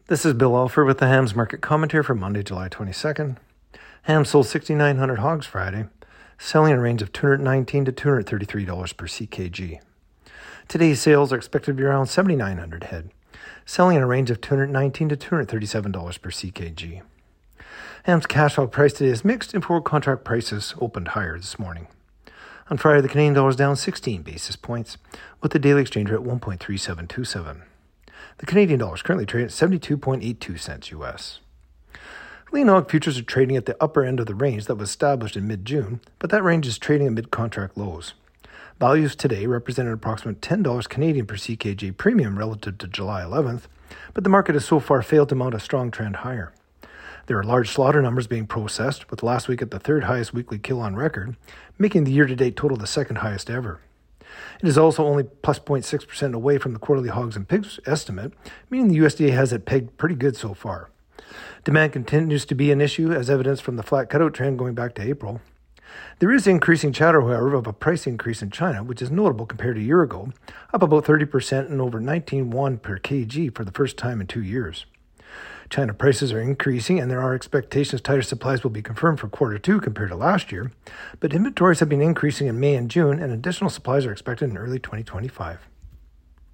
This is Bill Alford with the Hams Market Commentary for Monday, July 22nd. Hams sold 6,900 hogs Friday, selling in a range of $219 to $233 per CKG. Today's sales are expected to be around 7,900 head, selling in a range of $219 to $237 per CKG. Hams cash hog price today is mixed, and forward contract prices opened higher this morning. On Friday, the Canadian dollar is down 16 basis points, with the daily exchange rate at 1.3727. The Canadian dollar is currently trading at 72.82 cents US. Lean hog futures are trading at the upper end of the range that was established in mid-June, but that range is trading at mid-contract lows. Values today represented approximately $10 Canadian per CKG premium relative to July 11th, but the market has so far failed to mount a strong trend higher. There are large slaughter numbers being processed, with last week at the third highest weekly kill on record, making the year-to-date total the second highest ever. It is also only plus 0.6% away from the quarterly hogs and pigs estimate, meaning the USDA has it pegged pretty good so far. Demand continues to be an issue, as evidenced from the flat cutout trend going back to April. There is increasing chatter, however, of a price increase in China, which is notable compared to a year ago, up about 30% and over 19 won per kg for the first time in 2 years. China prices are increasing, and there are expectations tighter supplies will be confirmed for Q2 compared to last year, but inventories have been increasing in May and June, and additional supplies are expected in early 2025.